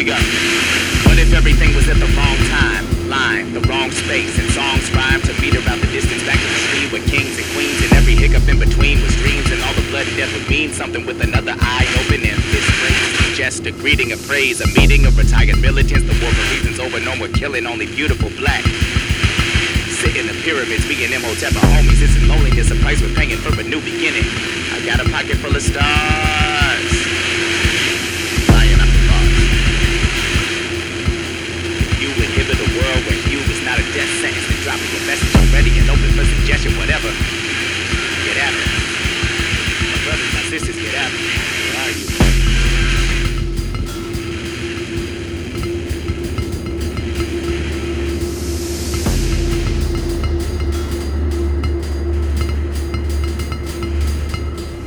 up. What if everything was at the wrong time, line, the wrong space, and songs rhyme to meter out the distance back to the street with kings and queens, and every hiccup in between was dreams, and all the blood and death would mean something with another eye open and this brings just a greeting, a praise, a meeting of retired militants. The war for reasons over, no more killing, only beautiful black. Sitting in the pyramids, me and Imhotep are homies. It's in loneliness, a price we're paying for a new beginning. I got a pocket full of stars.